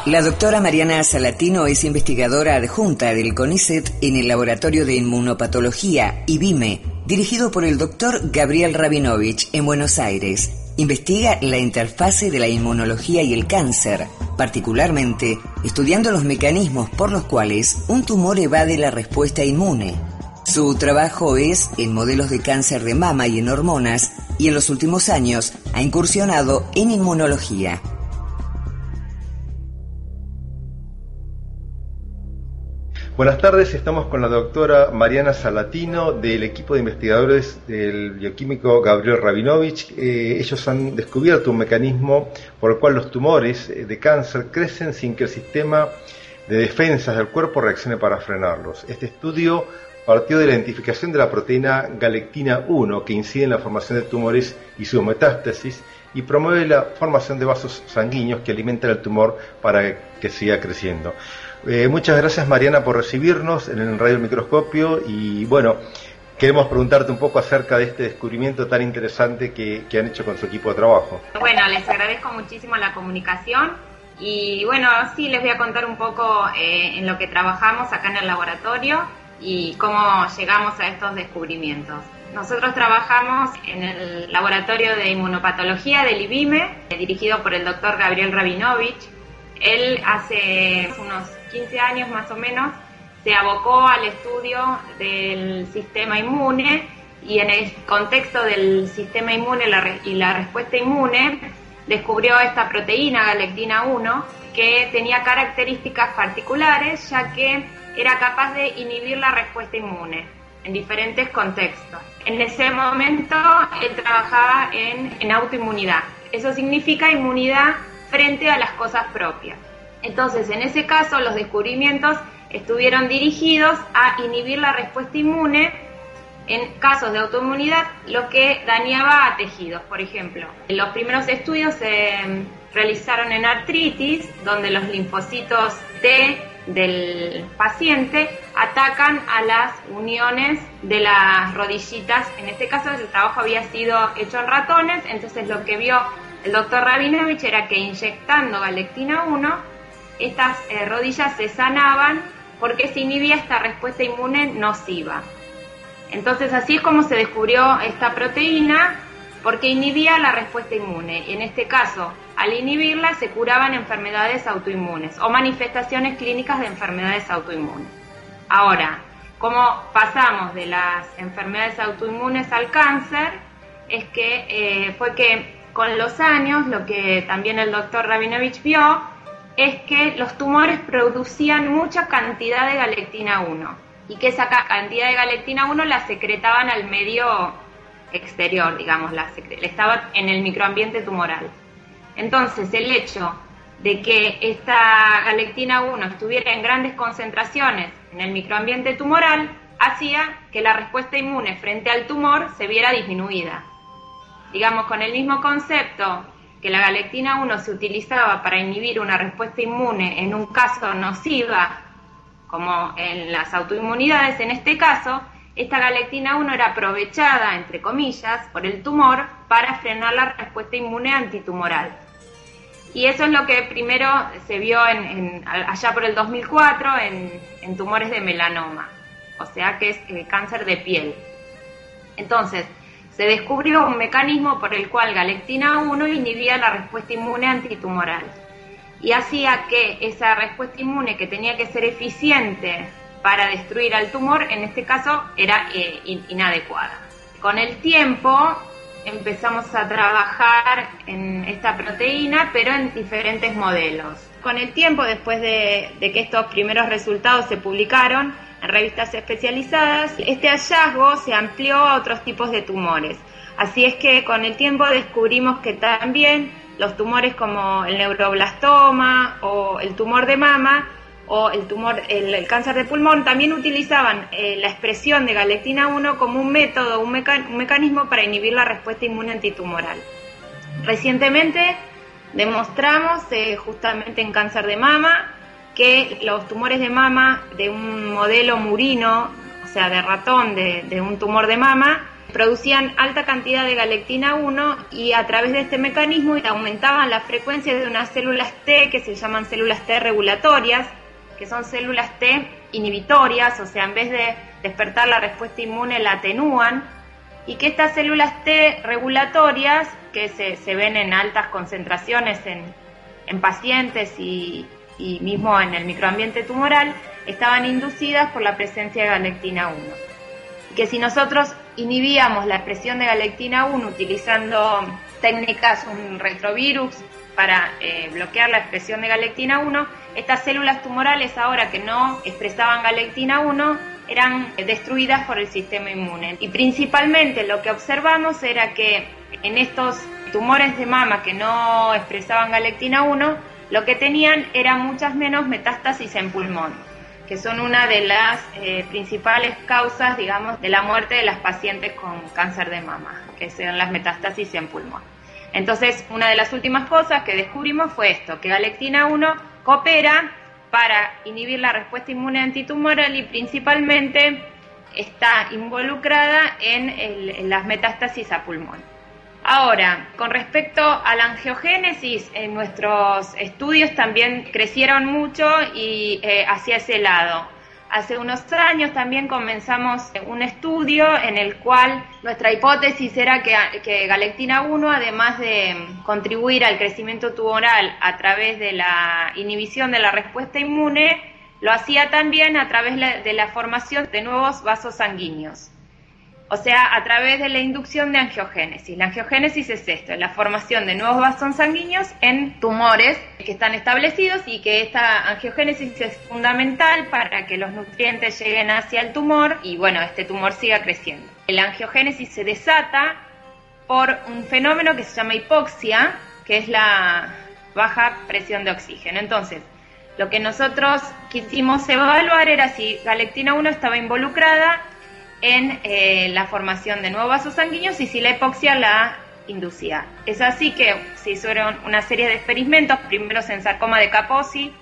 La doctora Mariana Salatino es investigadora adjunta del CONICET en el Laboratorio de Inmunopatología, IBIME, dirigido por el doctor Gabriel Rabinovich en Buenos Aires. Investiga la interfase de la inmunología y el cáncer, particularmente estudiando los mecanismos por los cuales un tumor evade la respuesta inmune. Su trabajo es en modelos de cáncer de mama y en hormonas, y en los últimos años ha incursionado en inmunología. Buenas tardes, estamos con la doctora Mariana Salatino del equipo de investigadores del bioquímico Gabriel Rabinovich. Ellos han descubierto un mecanismo por el cual los tumores de cáncer crecen sin que el sistema de defensas del cuerpo reaccione para frenarlos. Este estudio partió de la identificación de la proteína galectina 1 que incide en la formación de tumores y su metástasis y promueve la formación de vasos sanguíneos que alimentan el tumor para que siga creciendo. Muchas gracias, Mariana, por recibirnos en el Radio Microscopio y bueno, queremos preguntarte un poco acerca de este descubrimiento tan interesante que han hecho con su equipo de trabajo. Bueno, les agradezco muchísimo la comunicación y bueno, sí, les voy a contar un poco en lo que trabajamos acá en el laboratorio y cómo llegamos a estos descubrimientos. Nosotros trabajamos en el Laboratorio de Inmunopatología del IBIME, dirigido por el doctor Gabriel Rabinovich. Él hace unos 15 años más o menos se abocó al estudio del sistema inmune y en el contexto del sistema inmune y la respuesta inmune descubrió esta proteína galectina 1 que tenía características particulares ya que era capaz de inhibir la respuesta inmune en diferentes contextos. En ese momento él trabajaba en autoinmunidad. Eso significa inmunidad frente a las cosas propias. Entonces, en ese caso, los descubrimientos estuvieron dirigidos a inhibir la respuesta inmune en casos de autoinmunidad, lo que dañaba a tejidos, por ejemplo. Los primeros estudios se realizaron en artritis, donde los linfocitos T del paciente atacan a las uniones de las rodillitas. En este caso, el trabajo había sido hecho en ratones, entonces lo que vio el doctor Rabinovich era que inyectando galectina 1, estas rodillas se sanaban porque se inhibía esta respuesta inmune nociva. Entonces así es como se descubrió esta proteína, porque inhibía la respuesta inmune. Y en este caso, al inhibirla, se curaban enfermedades autoinmunes o manifestaciones clínicas de enfermedades autoinmunes. Ahora, ¿cómo pasamos de las enfermedades autoinmunes al cáncer? Es que fue que con los años, lo que también el doctor Rabinovich vio, es que los tumores producían mucha cantidad de galectina 1 y que esa cantidad de galectina 1 la secretaban al medio exterior, digamos, estaba en el microambiente tumoral. Entonces, el hecho de que esta galectina 1 estuviera en grandes concentraciones en el microambiente tumoral hacía que la respuesta inmune frente al tumor se viera disminuida. Digamos, con el mismo concepto que la galectina 1 se utilizaba para inhibir una respuesta inmune en un caso nociva, como en las autoinmunidades, en este caso, esta galectina 1 era aprovechada, entre comillas, por el tumor para frenar la respuesta inmune antitumoral. Y eso es lo que primero se vio allá por el 2004 en tumores de melanoma, o sea que es cáncer de piel. Entonces, se descubrió un mecanismo por el cual galectina 1 inhibía la respuesta inmune antitumoral y hacía que esa respuesta inmune que tenía que ser eficiente para destruir al tumor, en este caso era inadecuada. Con el tiempo empezamos a trabajar en esta proteína, pero en diferentes modelos. Con el tiempo, después de que estos primeros resultados se publicaron en revistas especializadas, este hallazgo se amplió a otros tipos de tumores. Así es que con el tiempo descubrimos que también los tumores como el neuroblastoma o el tumor de mama o el cáncer de pulmón también utilizaban la expresión de galectina 1 como un método, un mecanismo para inhibir la respuesta inmune antitumoral. Recientemente demostramos justamente en cáncer de mama que los tumores de mama de un modelo murino, o sea de ratón de un tumor de mama, producían alta cantidad de galectina 1 y a través de este mecanismo aumentaban la frecuencia de unas células T que se llaman células T regulatorias, que son células T inhibitorias, o sea, en vez de despertar la respuesta inmune la atenúan, y que estas células T regulatorias, que se ven en altas concentraciones en pacientes y mismo en el microambiente tumoral, estaban inducidas por la presencia de galectina 1. Y que si nosotros inhibíamos la expresión de galectina 1 utilizando técnicas, un retrovirus, para bloquear la expresión de galectina 1, estas células tumorales, ahora que no expresaban galectina 1, eran destruidas por el sistema inmune. Y principalmente lo que observamos era que en estos tumores de mama que no expresaban galectina 1, lo que tenían eran muchas menos metástasis en pulmón, que son una de las principales causas, digamos, de la muerte de las pacientes con cáncer de mama, que son las metástasis en pulmón. Entonces, una de las últimas cosas que descubrimos fue esto, que galectina 1 coopera para inhibir la respuesta inmune antitumoral y principalmente está involucrada en las metástasis a pulmón. Ahora, con respecto a la angiogénesis, en nuestros estudios también crecieron mucho y hacia ese lado. Hace unos años también comenzamos un estudio en el cual nuestra hipótesis era que galectina 1, además de contribuir al crecimiento tumoral a través de la inhibición de la respuesta inmune, lo hacía también a través de la formación de nuevos vasos sanguíneos. O sea, a través de la inducción de angiogénesis. La angiogénesis es esto, la formación de nuevos vasos sanguíneos en tumores que están establecidos y que esta angiogénesis es fundamental para que los nutrientes lleguen hacia el tumor y, bueno, este tumor siga creciendo. La angiogénesis se desata por un fenómeno que se llama hipoxia, que es la baja presión de oxígeno. Entonces, lo que nosotros quisimos evaluar era si galectina 1 estaba involucrada en la formación de nuevos vasos sanguíneos y si la hipoxia la inducía. Es así que se hicieron una serie de experimentos, primero en sarcoma de Kaposi,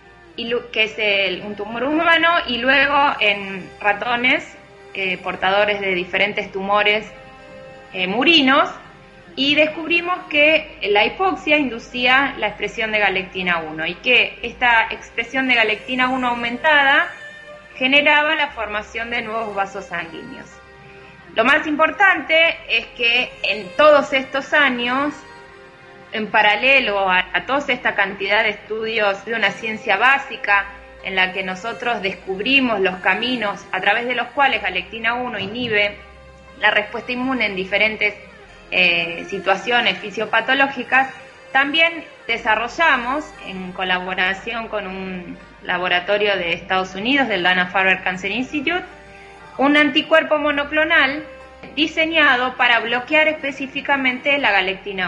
que es un tumor humano, y luego en ratones portadores de diferentes tumores murinos, y descubrimos que la hipoxia inducía la expresión de galectina 1 y que esta expresión de galectina 1 aumentada generaba la formación de nuevos vasos sanguíneos. Lo más importante es que en todos estos años, en paralelo a toda esta cantidad de estudios de una ciencia básica en la que nosotros descubrimos los caminos a través de los cuales galectina 1 inhibe la respuesta inmune en diferentes situaciones fisiopatológicas, también desarrollamos, en colaboración con un laboratorio de Estados Unidos, del Dana-Farber Cancer Institute, un anticuerpo monoclonal diseñado para bloquear específicamente la galectina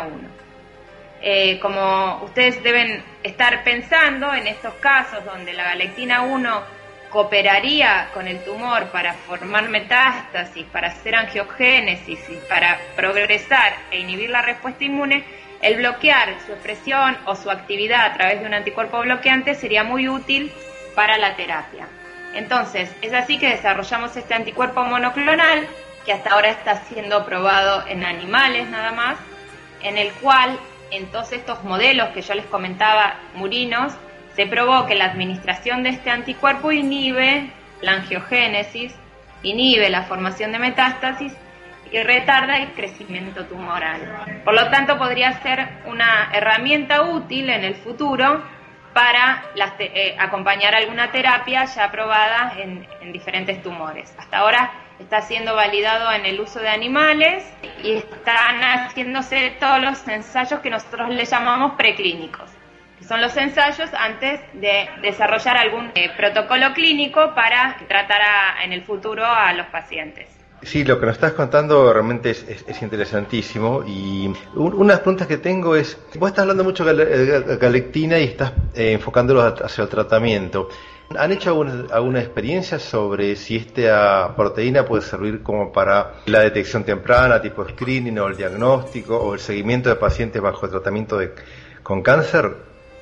1. Como ustedes deben estar pensando, en estos casos donde la galectina 1 cooperaría con el tumor para formar metástasis, para hacer angiogénesis y para progresar e inhibir la respuesta inmune, el bloquear su expresión o su actividad a través de un anticuerpo bloqueante sería muy útil para la terapia. Entonces, es así que desarrollamos este anticuerpo monoclonal, que hasta ahora está siendo probado en animales nada más, en el cual, en todos estos modelos que yo les comentaba, murinos, se probó que la administración de este anticuerpo inhibe la angiogénesis, inhibe la formación de metástasis y retarda el crecimiento tumoral. Por lo tanto, podría ser una herramienta útil en el futuro para acompañar alguna terapia ya aprobada en diferentes tumores. Hasta ahora está siendo validado en el uso de animales y están haciéndose todos los ensayos que nosotros le llamamos preclínicos, que son los ensayos antes de desarrollar algún protocolo clínico para tratar en el futuro a los pacientes. Sí, lo que nos estás contando realmente es interesantísimo, y unas preguntas que tengo es, vos estás hablando mucho de galectina y estás enfocándolo hacia el tratamiento. ¿Han hecho alguna experiencia sobre si esta proteína puede servir como para la detección temprana, tipo screening, o el diagnóstico, o el seguimiento de pacientes bajo tratamiento con cáncer?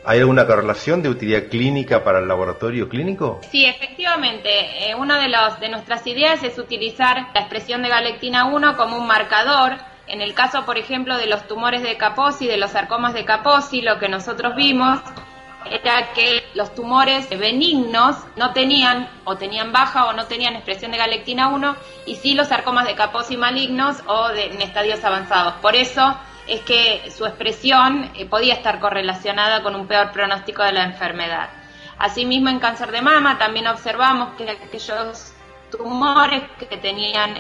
¿Hay alguna correlación de utilidad clínica para el laboratorio clínico? Sí, efectivamente. Una de nuestras ideas es utilizar la expresión de galectina 1 como un marcador. En el caso, por ejemplo, de los tumores de Kaposi, de los sarcomas de Kaposi, lo que nosotros vimos era que los tumores benignos no tenían, o tenían baja o no tenían expresión de galectina 1, y sí los sarcomas de Kaposi malignos o en estadios avanzados. Por eso es que su expresión podía estar correlacionada con un peor pronóstico de la enfermedad. Asimismo, en cáncer de mama también observamos que aquellos tumores que tenían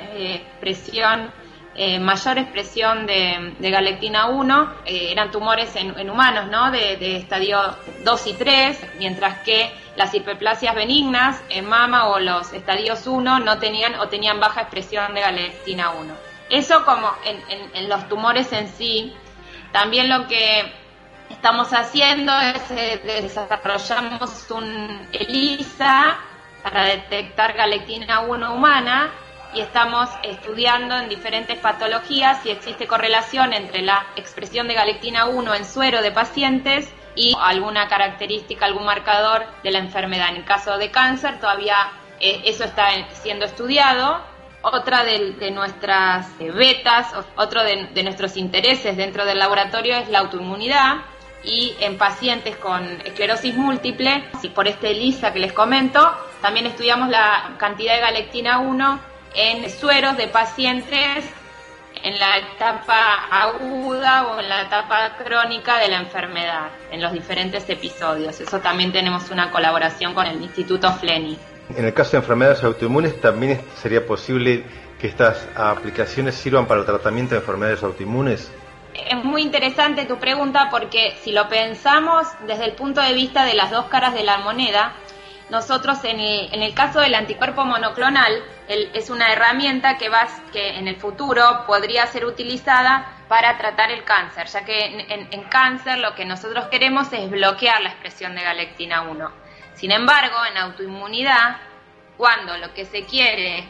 mayor expresión de galectina 1 eran tumores en humanos, ¿no? de estadio 2 y 3, mientras que las hiperplasias benignas en mama o los estadios 1 no tenían o tenían baja expresión de galectina 1. Eso como en los tumores en sí. También lo que estamos haciendo es desarrollamos un ELISA para detectar galectina 1 humana, y estamos estudiando en diferentes patologías si existe correlación entre la expresión de galectina 1 en suero de pacientes y alguna característica, algún marcador de la enfermedad. En el caso de cáncer todavía eso está siendo estudiado. Otra de nuestras betas, otro de nuestros intereses dentro del laboratorio es la autoinmunidad, y en pacientes con esclerosis múltiple, y por este ELISA que les comento, también estudiamos la cantidad de galectina 1 en sueros de pacientes en la etapa aguda o en la etapa crónica de la enfermedad, en los diferentes episodios. Eso también tenemos una colaboración con el Instituto Fleni. En el caso de enfermedades autoinmunes, ¿también sería posible que estas aplicaciones sirvan para el tratamiento de enfermedades autoinmunes? Es muy interesante tu pregunta, porque si lo pensamos desde el punto de vista de las dos caras de la moneda, nosotros en el caso del anticuerpo monoclonal, es una herramienta que en el futuro podría ser utilizada para tratar el cáncer, ya que en cáncer lo que nosotros queremos es bloquear la expresión de galectina 1. Sin embargo, en autoinmunidad, cuando lo que se quiere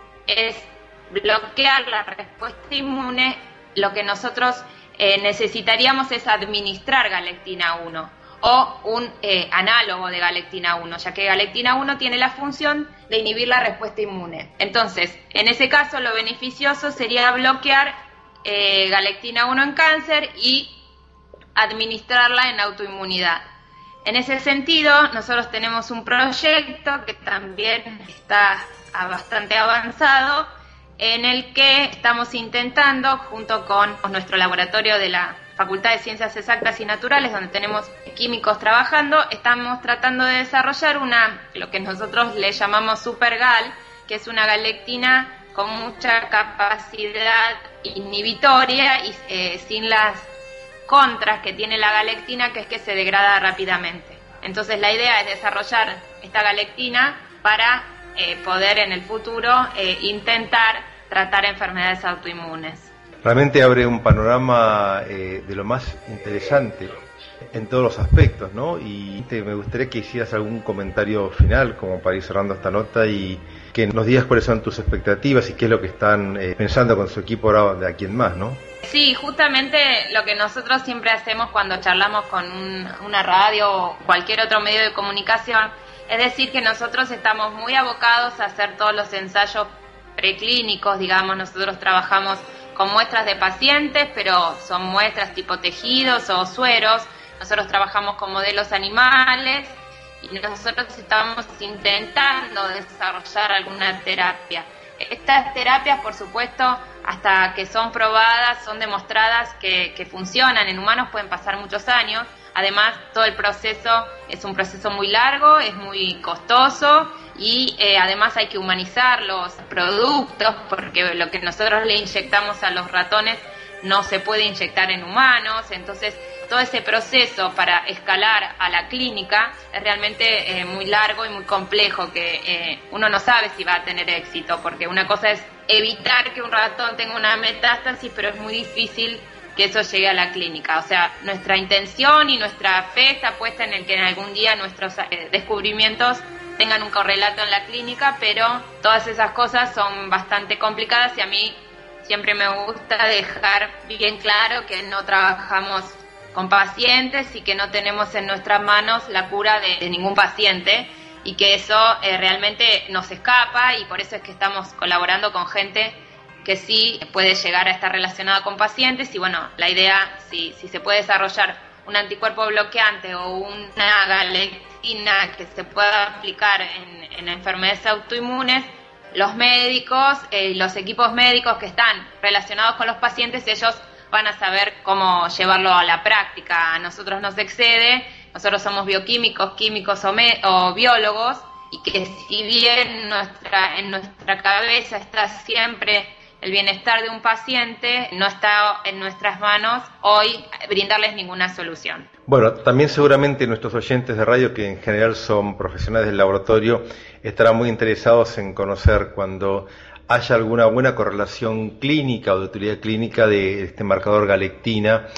es bloquear la respuesta inmune, lo que nosotros necesitaríamos es administrar galectina 1 o un análogo de galectina 1, ya que galectina 1 tiene la función de inhibir la respuesta inmune. Entonces, en ese caso, lo beneficioso sería bloquear galectina 1 en cáncer y administrarla en autoinmunidad. En ese sentido, nosotros tenemos un proyecto que también está bastante avanzado, en el que estamos intentando, junto con nuestro laboratorio de la Facultad de Ciencias Exactas y Naturales, donde tenemos químicos trabajando, estamos tratando de desarrollar lo que nosotros le llamamos supergal, que es una galectina con mucha capacidad inhibitoria y sin las contras que tiene la galectina, que es que se degrada rápidamente. Entonces la idea es desarrollar esta galectina para poder en el futuro intentar tratar enfermedades autoinmunes. Realmente abre un panorama de lo más interesante en todos los aspectos, ¿no? Y me gustaría que hicieras algún comentario final como para ir cerrando esta nota, y que nos digas cuáles son tus expectativas y qué es lo que están pensando con su equipo ahora de aquí en más, ¿no? Sí, justamente lo que nosotros siempre hacemos cuando charlamos con una radio o cualquier otro medio de comunicación, es decir, que nosotros estamos muy abocados a hacer todos los ensayos preclínicos, digamos. Nosotros trabajamos con muestras de pacientes, pero son muestras tipo tejidos o sueros. Nosotros trabajamos con modelos animales y nosotros estamos intentando desarrollar alguna terapia. Estas terapias, por supuesto, hasta que son probadas, son demostradas que funcionan en humanos, pueden pasar muchos años. Además, todo el proceso es un proceso muy largo, es muy costoso y además hay que humanizar los productos, porque lo que nosotros le inyectamos a los ratones no se puede inyectar en humanos. Entonces, todo ese proceso para escalar a la clínica es realmente muy largo y muy complejo, que uno no sabe si va a tener éxito, porque una cosa es evitar que un ratón tenga una metástasis, pero es muy difícil que eso llegue a la clínica. O sea, nuestra intención y nuestra fe está puesta en el que en algún día nuestros descubrimientos tengan un correlato en la clínica, pero todas esas cosas son bastante complicadas y a mí siempre me gusta dejar bien claro que no trabajamos con pacientes y que no tenemos en nuestras manos la cura de ningún paciente, y que eso realmente nos escapa, y por eso es que estamos colaborando con gente que sí puede llegar a estar relacionada con pacientes. Y bueno, la idea, si se puede desarrollar un anticuerpo bloqueante o una galectina que se pueda aplicar en enfermedades autoinmunes, los médicos, los equipos médicos que están relacionados con los pacientes, ellos van a saber cómo llevarlo a la práctica. A nosotros nos excede, nosotros somos bioquímicos, químicos o biólogos, y que si bien en nuestra cabeza está siempre el bienestar de un paciente, no está en nuestras manos hoy brindarles ninguna solución. Bueno, también seguramente nuestros oyentes de radio, que en general son profesionales del laboratorio, estarán muy interesados en conocer cuando haya alguna buena correlación clínica o de utilidad clínica de este marcador galectina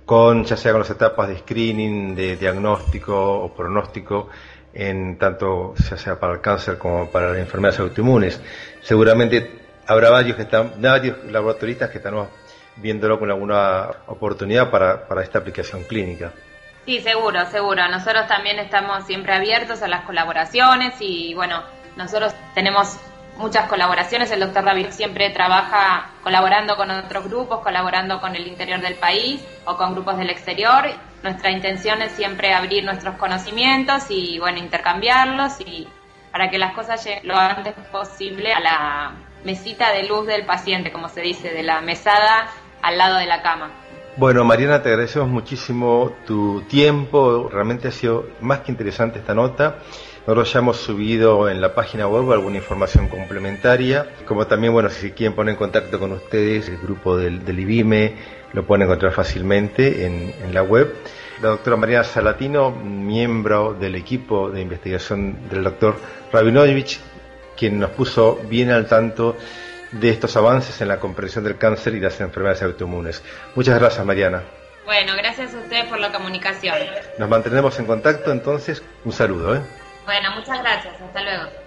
ya sea con las etapas de screening, de diagnóstico o pronóstico, en tanto ya sea para el cáncer como para las enfermedades autoinmunes. Seguramente habrá varios laboratoristas que están viéndolo con alguna oportunidad para esta aplicación clínica. Sí, seguro. Nosotros también estamos siempre abiertos a las colaboraciones, y bueno, nosotros tenemos muchas colaboraciones. El doctor Rabinowich siempre trabaja colaborando con otros grupos, colaborando con el interior del país o con grupos del exterior. Nuestra intención es siempre abrir nuestros conocimientos y bueno, intercambiarlos, y para que las cosas lleguen lo antes posible a la mesita de luz del paciente, como se dice, de la mesada al lado de la cama. Bueno, Mariana, te agradecemos muchísimo tu tiempo. Realmente ha sido más que interesante esta nota. Nosotros ya hemos subido en la página web alguna información complementaria, como también, bueno, si quieren poner en contacto con ustedes, el grupo del IBIME lo pueden encontrar fácilmente en la web. La doctora Mariana Salatino, miembro del equipo de investigación del doctor Rabinowich, quien nos puso bien al tanto de estos avances en la comprensión del cáncer y las enfermedades autoinmunes. Muchas gracias, Mariana. Bueno, gracias a ustedes por la comunicación. Nos mantenemos en contacto, entonces, un saludo. Bueno, muchas gracias, hasta luego.